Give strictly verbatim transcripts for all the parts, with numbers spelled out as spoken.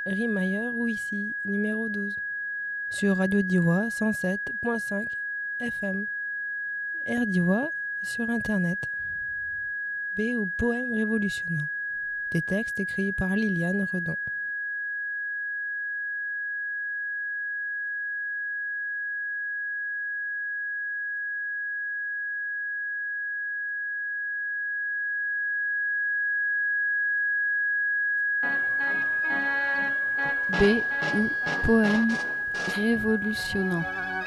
rime ailleurs ou ici, numéro douze, sur Radio Diois cent sept virgule cinq F M, Air Diois sur Internet. B ou poème révolutionnant. Des textes écrits par Liliane Redon. B ou poème révolutionnant.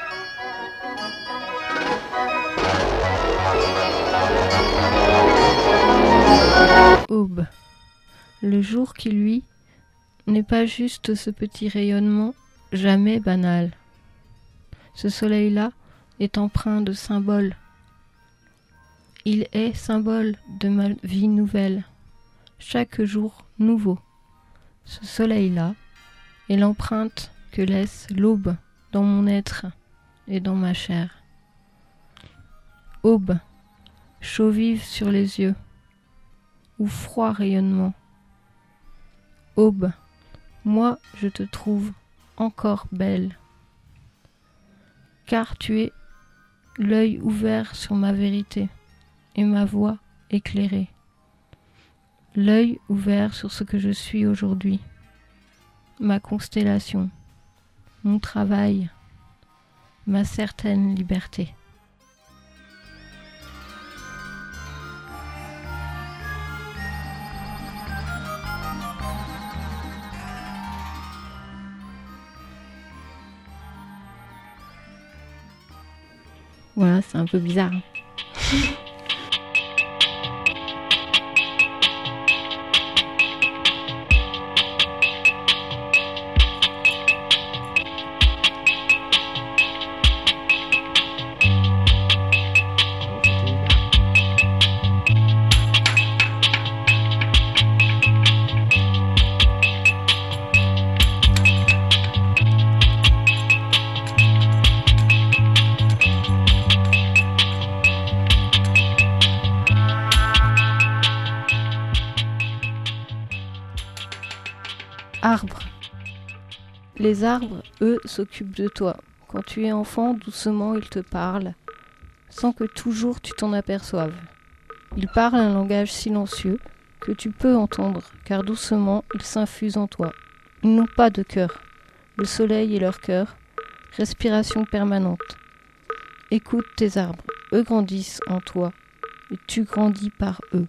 Aube. Le jour qui luit n'est pas juste ce petit rayonnement jamais banal. Ce soleil-là est empreint de symboles. Il est symbole de ma vie nouvelle, chaque jour nouveau. Ce soleil-là est l'empreinte que laisse l'aube dans mon être et dans ma chair. Aube, chaud vive sur les yeux, ou froid rayonnement. Aube, moi je te trouve encore belle, car tu es l'œil ouvert sur ma vérité et ma voix éclairée. L'œil ouvert sur ce que je suis aujourd'hui, ma constellation, mon travail, ma certaine liberté. Voilà, c'est un peu bizarre. Arbre. Les arbres, eux, s'occupent de toi. Quand tu es enfant, doucement, ils te parlent, sans que toujours tu t'en aperçoives. Ils parlent un langage silencieux que tu peux entendre, car doucement, ils s'infusent en toi. Ils n'ont pas de cœur. Le soleil est leur cœur, respiration permanente. Écoute tes arbres, eux grandissent en toi, et tu grandis par eux.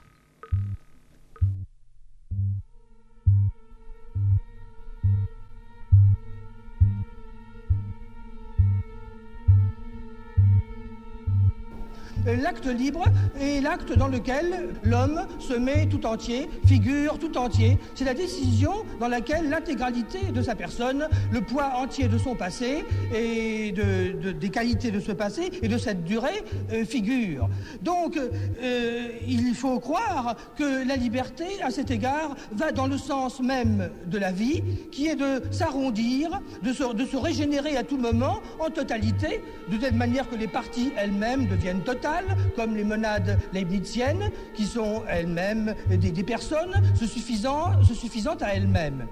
L'acte libre est l'acte dans lequel l'homme se met tout entier, figure tout entier. C'est la décision dans laquelle l'intégralité de sa personne, le poids entier de son passé et de, de, des qualités de ce passé et de cette durée euh, figure. Donc, euh, il faut croire que la liberté, à cet égard, va dans le sens même de la vie, qui est de s'arrondir, de se, de se régénérer à tout moment en totalité, de telle manière que les parties elles-mêmes deviennent totales, comme les monades leibniziennes, qui sont elles-mêmes des, des personnes se suffisant, se suffisant à elles-mêmes.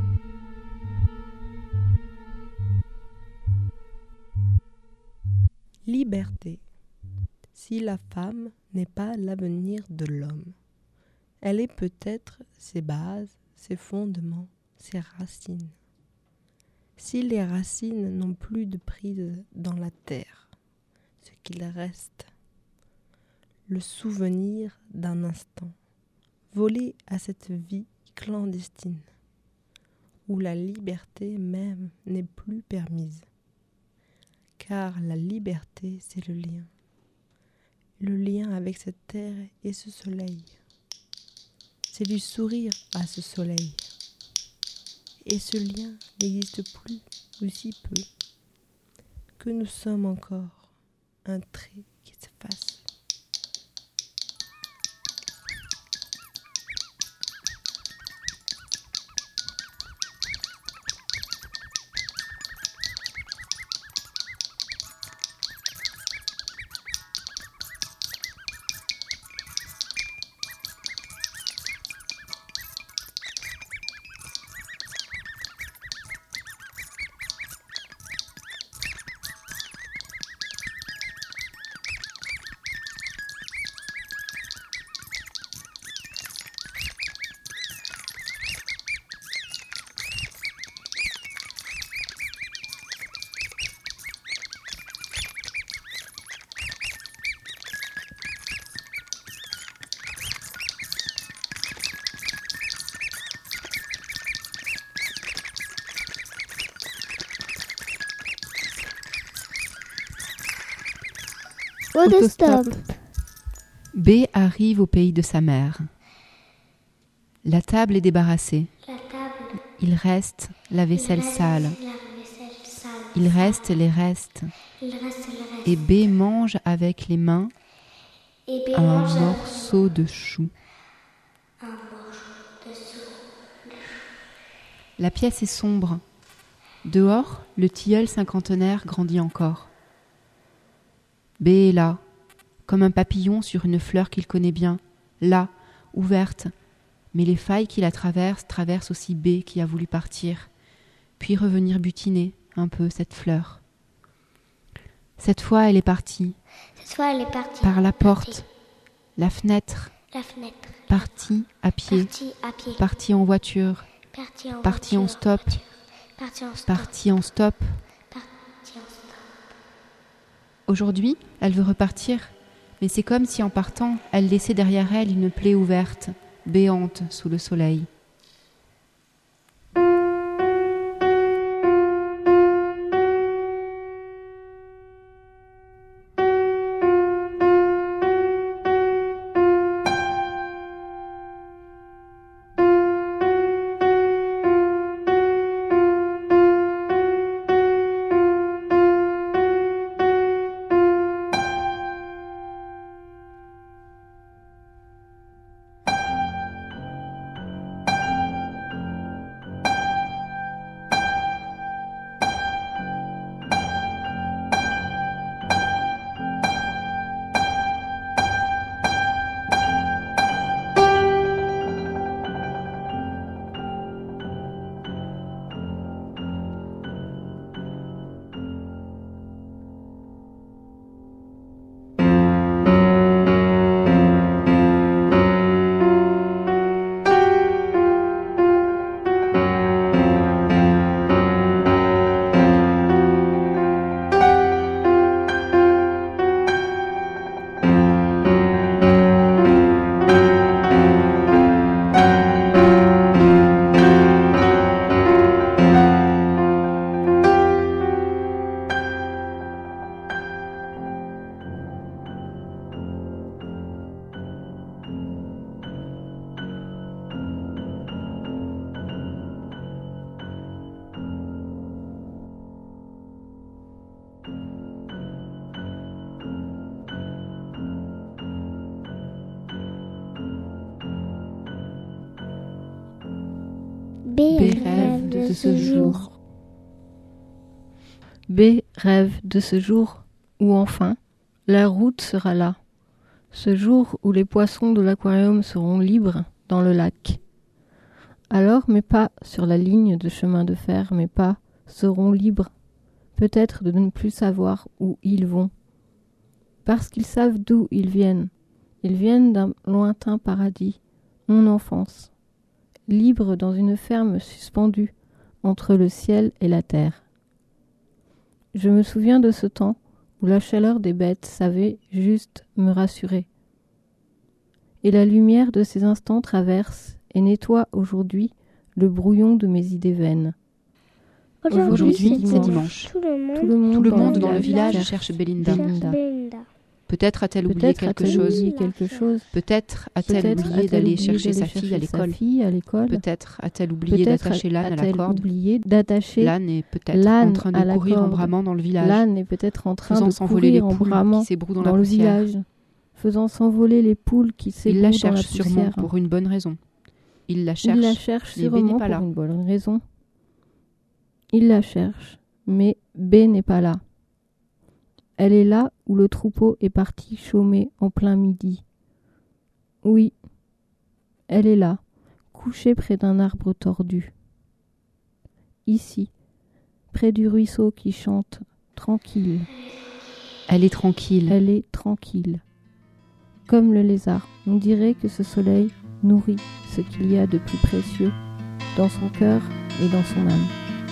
Liberté. Si la femme n'est pas l'avenir de l'homme, elle est peut-être ses bases, ses fondements, ses racines. Si les racines n'ont plus de prise dans la terre, ce qu'il reste, le souvenir d'un instant, volé à cette vie clandestine, où la liberté même n'est plus permise. Car la liberté, c'est le lien. Le lien avec cette terre et ce soleil. C'est du sourire à ce soleil. Et ce lien n'existe plus, ou si peu, que nous sommes encore un trait qui s'efface. Autostop. B arrive au pays de sa mère. La table est débarrassée. La table. Il reste la vaisselle Il reste sale. La vaisselle sale. Il reste les restes. Il reste le reste. Et B mange avec les mains Et B un mange morceau de chou. un morceau de chou. La pièce est sombre. Dehors, le tilleul cinquantenaire grandit encore. B est là, comme un papillon sur une fleur qu'il connaît bien, là, ouverte, mais les failles qui la traversent traversent aussi B qui a voulu partir, puis revenir butiner un peu cette fleur. Cette fois, elle est partie. Cette fois, elle est partie. Par la porte, Partie. la fenêtre, La fenêtre. partie à pied, Partie à pied. partie en voiture, Partie en partie en voiture. stop, Partie en stop. partie en stop. Partie en stop. Aujourd'hui, elle veut repartir, mais c'est comme si en partant, elle laissait derrière elle une plaie ouverte, béante sous le soleil. B B rêve de ce jour. B rêve de ce jour où enfin la route sera là. Ce jour où les poissons de l'aquarium seront libres dans le lac. Alors mes pas sur la ligne de chemin de fer, mes pas seront libres, peut-être de ne plus savoir où ils vont. Parce qu'ils savent d'où ils viennent. Ils viennent d'un lointain paradis, mon enfance, libre dans une ferme suspendue entre le ciel et la terre. Je me souviens de ce temps où la chaleur des bêtes savait juste me rassurer. Et la lumière de ces instants traverse et nettoie aujourd'hui le brouillon de mes idées vaines. Aujourd'hui, c'est dimanche. dimanche. Tout le monde, Tout le monde, Tout le dans, monde le dans le village cherche cherche Belinda. Belinda. Belinda. Peut-être a-t-elle oublié Peut-être quelque a-t-elle chose. oublié quelque chose. Peut-être a-t-elle Peut-être oublié a-t-elle d'aller oublié chercher d'aller sa fille à chercher sa l'école. fille à l'école. Peut-être a-t-elle oublié Peut-être d'attacher l'âne à la a-t-elle corde. oublié d'attacher L'âne est peut-être l'âne en train à de la courir en corde. bramant dans le village, L'âne est peut-être en train faisant de s'envoler les courir en poules bramant qui s'ébrouent dans, dans la le poussière. village, faisant s'envoler les poules qui Il s'ébrouent la dans la cherche sûrement poussière. pour une bonne raison. Il la Il cherche, la cherche mais B sûrement n'est pas pour là. une bonne raison. Il la cherche, mais B n'est pas là. Elle est là où le troupeau est parti chômer en plein midi. Oui, elle est là, couchée près d'un arbre tordu. Ici, près du ruisseau qui chante, tranquille. Elle est tranquille. Elle est tranquille. Comme le lézard, on dirait que ce soleil nourrit ce qu'il y a de plus précieux dans son cœur et dans son âme.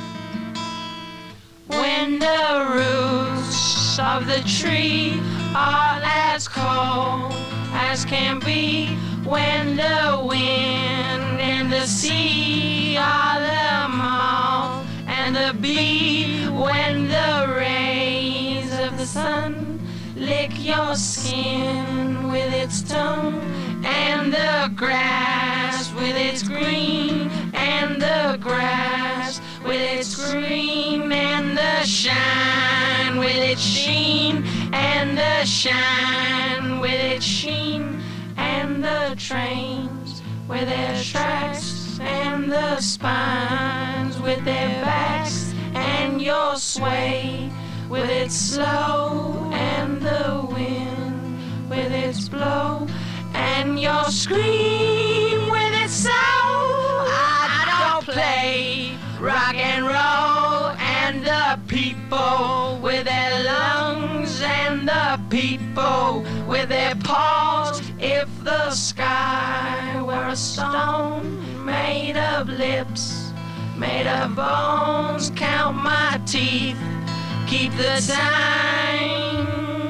When the roots of the tree are as cold as can be, when the wind and the sea are the moth and the bee, when the rays of the sun lick your skin with its tongue, and the grass with its green, and the grass with its green, and the shine with its sheen, and the shine with its sheen, and the trains with their tracks, and the spines with their backs, and your sway with its slow, and the wind with its blow, and your scream with its soul. I don't play rock and roll, and the people with their lungs, and the people with their paws. If the sky were a stone made of lips, made of bones, count my teeth, keep the time.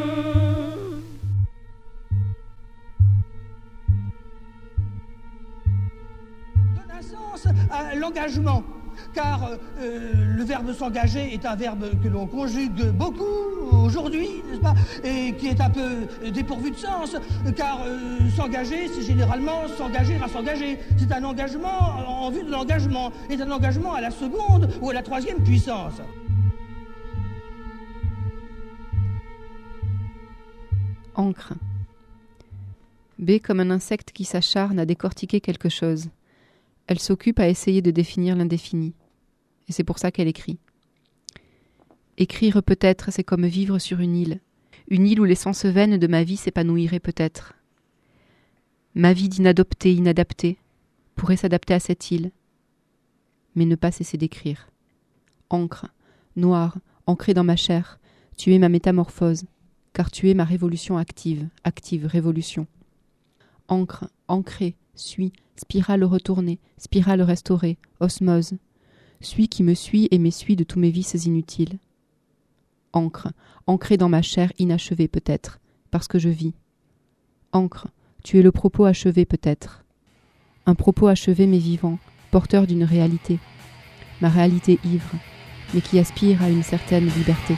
Donne un sens à l'engagement, car euh, le verbe s'engager est un verbe que l'on conjugue beaucoup aujourd'hui, n'est-ce pas, et qui est un peu dépourvu de sens, car euh, s'engager, c'est généralement s'engager à s'engager. C'est un engagement en vue de l'engagement, est un engagement à la seconde ou à la troisième puissance. Encre. B comme un insecte qui s'acharne à décortiquer quelque chose. Elle s'occupe à essayer de définir l'indéfini. Et c'est pour ça qu'elle écrit. Écrire peut-être, c'est comme vivre sur une île. Une île où l'essence vaine de ma vie s'épanouirait peut-être. Ma vie d'inadopté, inadaptée, pourrait s'adapter à cette île. Mais ne pas cesser d'écrire. Encre, noire, ancrée dans ma chair, tu es ma métamorphose, car tu es ma révolution active, active révolution. Encre, ancrée, suis, spirale retournée, spirale restaurée, osmose. Suis qui me suit et m'essuie de tous mes vices inutiles. Encre, ancrée dans ma chair inachevée peut-être, parce que je vis. Encre, tu es le propos achevé peut-être. Un propos achevé mais vivant, porteur d'une réalité. Ma réalité ivre, mais qui aspire à une certaine liberté.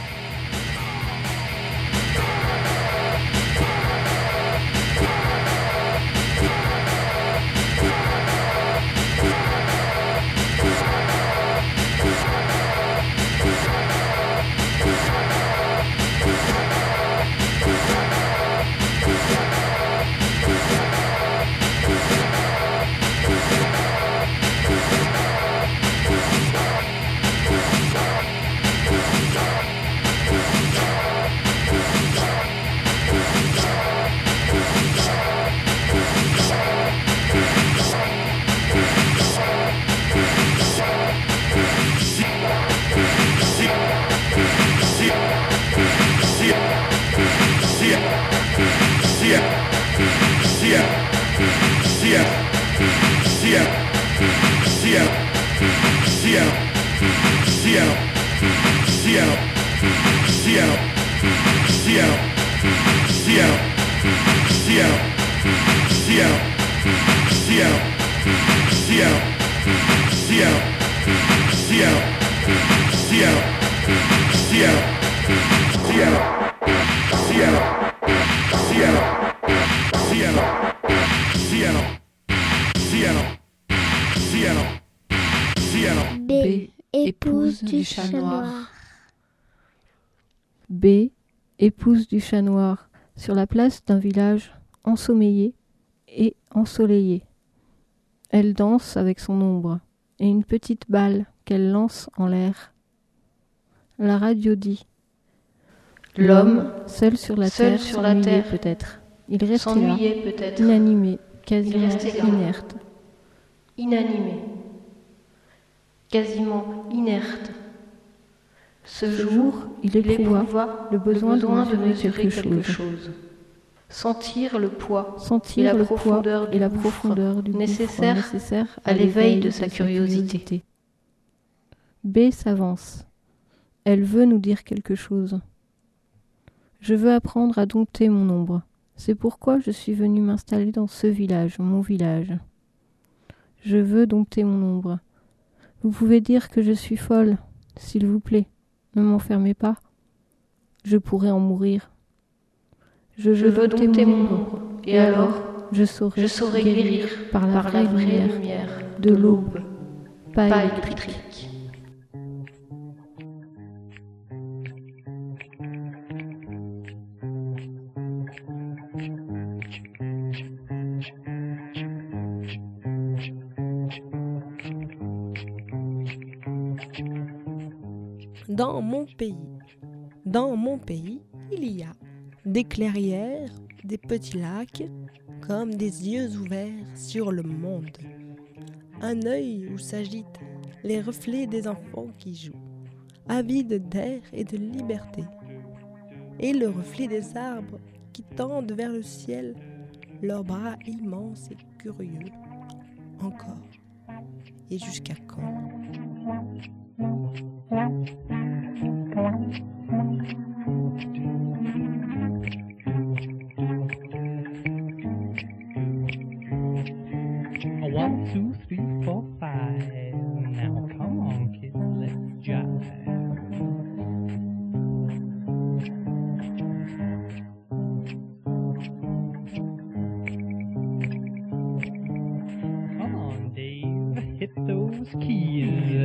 B. Épouse du chat noir. B. Épouse du chat noir, sur la place d'un village ensommeillé et ensoleillé. Elle danse avec son ombre et une petite balle qu'elle lance en l'air. La radio dit: l'homme, seul sur la seul terre, sur la terre, peut-être. Il restait là, s'ennuyait peut-être, inanimé, quasiment restait là. inerte. inanimé, quasiment inerte. Ce jour, il il éprouva éprouva le besoin, le besoin de de mesurer mesurer quelque, quelque chose. chose. Sentir le poids Sentir et la le profondeur poids du et la gouffre profondeur du nécessaire gouffre nécessaire à l'éveil de sa curiosité. B s'avance. Elle veut nous dire quelque chose. Je veux apprendre à dompter mon ombre. C'est pourquoi je suis venue m'installer dans ce village, mon village. Je veux dompter mon ombre. Vous pouvez dire que je suis folle, s'il vous plaît. Ne m'enfermez pas. Je pourrais en mourir. Je, je veux donc t'aimer, et alors je saurai, je saurai guérir par la, par vraie, la vraie lumière, lumière de l'aube, pas, pas électrique. électrique. Dans mon pays, dans mon pays, il y a des clairières, des petits lacs, comme des yeux ouverts sur le monde. Un œil où s'agitent les reflets des enfants qui jouent, avides d'air et de liberté. Et le reflet des arbres qui tendent vers le ciel leurs bras immenses et curieux. Encore. Et jusqu'à quand ? One, two, three, four, five. Now come on, kids, let's jive. Come on, Dave, hit those keys.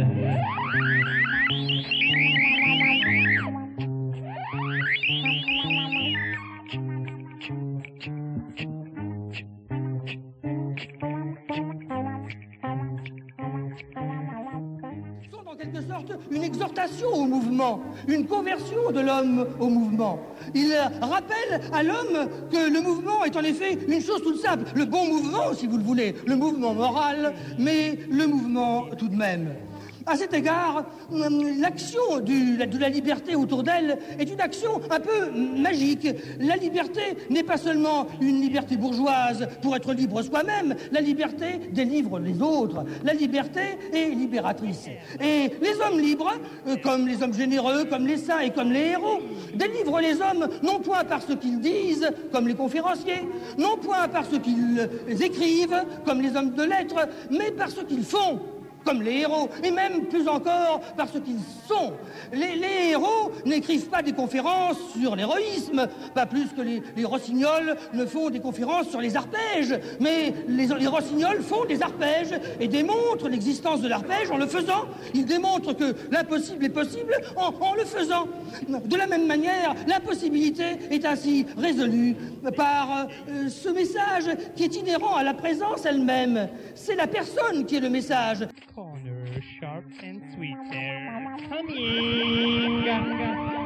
Une exhortation au mouvement, une conversion de l'homme au mouvement. Il rappelle à l'homme que le mouvement est en effet une chose toute simple, le bon mouvement si vous le voulez, le mouvement moral, mais le mouvement tout de même. À cet égard, l'action du, de la liberté autour d'elle est une action un peu magique. La liberté n'est pas seulement une liberté bourgeoise pour être libre soi-même, la liberté délivre les autres. La liberté est libératrice. Et les hommes libres, comme les hommes généreux, comme les saints et comme les héros, délivrent les hommes non point par ce qu'ils disent, comme les conférenciers, non point par ce qu'ils écrivent, comme les hommes de lettres, mais par ce qu'ils font, comme les héros, et même plus encore par ce qu'ils sont. Les, les héros n'écrivent pas des conférences sur l'héroïsme, pas plus que les, les rossignols ne font des conférences sur les arpèges, mais les, les rossignols font des arpèges et démontrent l'existence de l'arpège en le faisant. Ils démontrent que l'impossible est possible en, en le faisant. De la même manière, l'impossibilité est ainsi résolue par euh, ce message qui est inhérent à la présence elle-même. C'est la personne qui est le message. Corner, sharp and sweet there. Coming.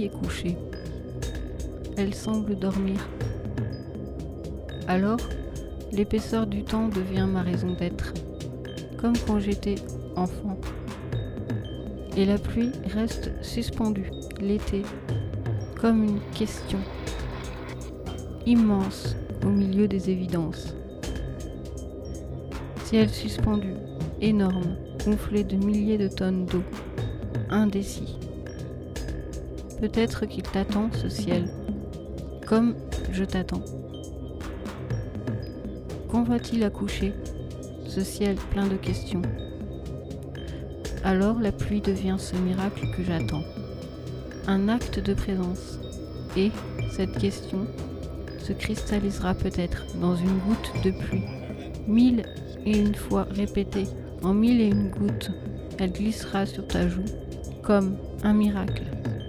est couchée. Elle semble dormir. Alors, l'épaisseur du temps devient ma raison d'être, comme quand j'étais enfant. Et la pluie reste suspendue, l'été, comme une question, immense au milieu des évidences. Ciel suspendu, énorme, gonflé de milliers de tonnes d'eau, indécis. Peut-être qu'il t'attend, ce ciel, comme je t'attends. Quand va-t-il accoucher, ce ciel plein de questions? Alors la pluie devient ce miracle que j'attends, un acte de présence, et cette question se cristallisera peut-être dans une goutte de pluie, mille et une fois répétée, en mille et une gouttes, elle glissera sur ta joue comme un miracle.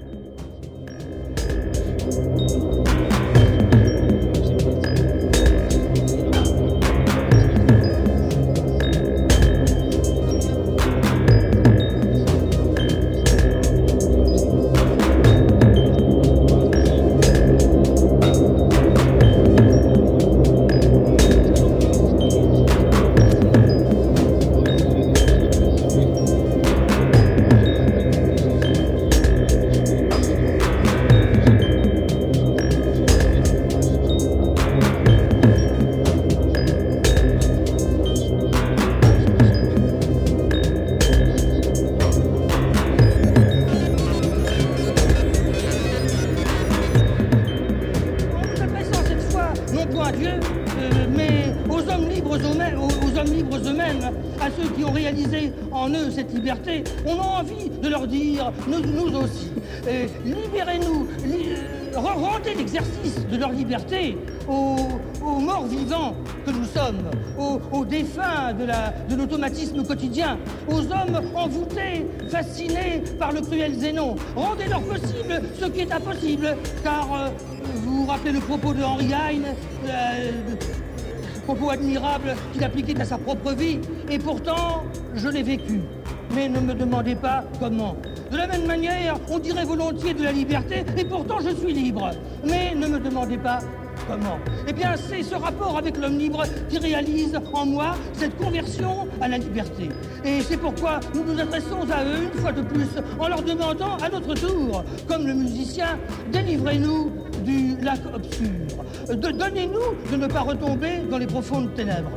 On a envie de leur dire, nous, nous aussi, euh, libérez-nous, li euh, rendez l'exercice de leur liberté aux, aux morts vivants que nous sommes, aux, aux défunts de la, de l'automatisme quotidien, aux hommes envoûtés, fascinés par le cruel Zénon. Rendez-leur possible ce qui est impossible, car euh, vous vous rappelez le propos de Henry Heine, euh, propos admirable qu'il appliquait à sa propre vie, et pourtant, je l'ai vécu. Mais ne me demandez pas comment. De la même manière, on dirait volontiers de la liberté, et pourtant je suis libre. Mais ne me demandez pas comment. Eh bien, c'est ce rapport avec l'homme libre qui réalise en moi cette conversion à la liberté. Et c'est pourquoi nous nous adressons à eux une fois de plus, en leur demandant à notre tour, comme le musicien, délivrez-nous du lac obscur. De, donnez-nous de ne pas retomber dans les profondes ténèbres.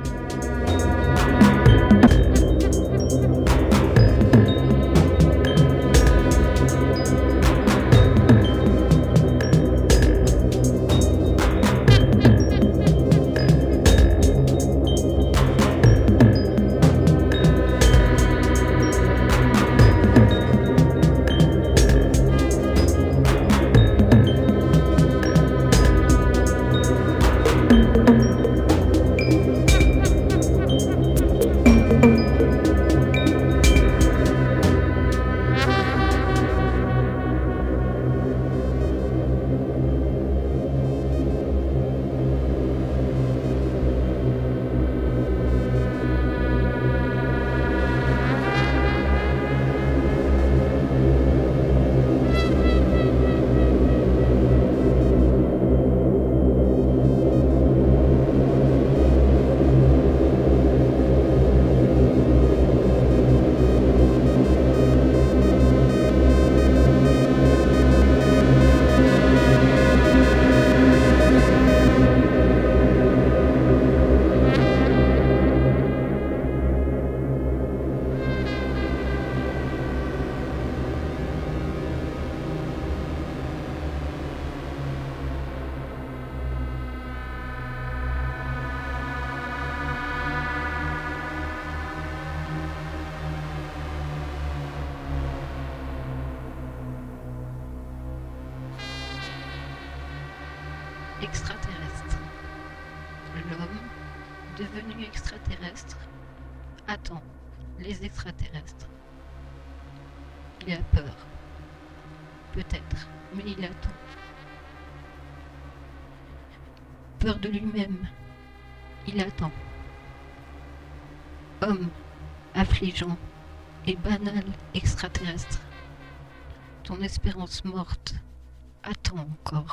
Extraterrestre. L'homme, devenu extraterrestre, attend les extraterrestres. Il a peur. Peut-être, mais il attend. Peur de lui-même. Il attend. Homme, affligeant et banal extraterrestre. ton espérance morte attend encore.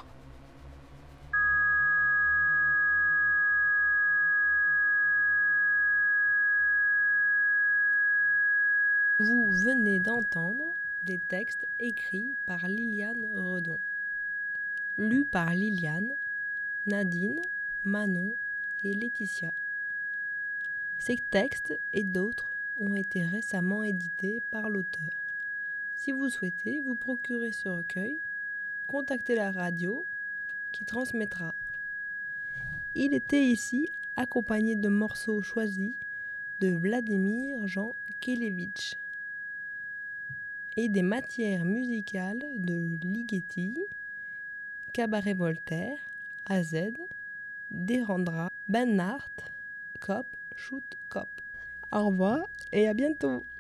Vous venez d'entendre des textes écrits par Liliane Redon, lus par Liliane, Nadine, Manon et Laetitia. Ces textes et d'autres ont été récemment édités par l'auteur. Si vous souhaitez vous procurer ce recueil, contactez la radio qui transmettra. Il était ici accompagné de morceaux choisis de Vladimir Jean Kelevitch et des matières musicales de Ligeti, Cabaret Voltaire, A Z, Derandra, Ben Hart, Cop, Shoot Cop. Au revoir et à bientôt.